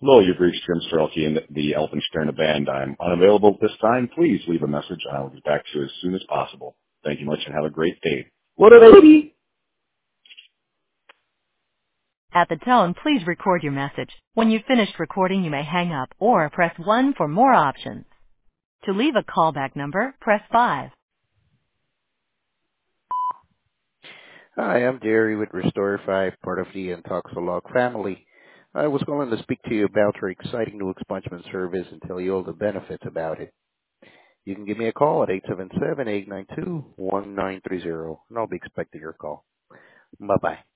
Hello, you've reached Jim Strelke in the Elfenstern Band. I'm unavailable at this time. Please leave a message and I will get back to you as soon as possible. Thank you much and have a great day. What a baby! At the tone, please record your message. When you've finished recording, you may hang up or press 1 for more options. To leave a callback number, press 5. Hi, I'm Jerry with Restore 5, part of the Intoxolog family. I was calling to speak to you about our exciting new expungement service and tell you all the benefits about it. You can give me a call at 877-892-1930, and I'll be expecting your call. Bye-bye.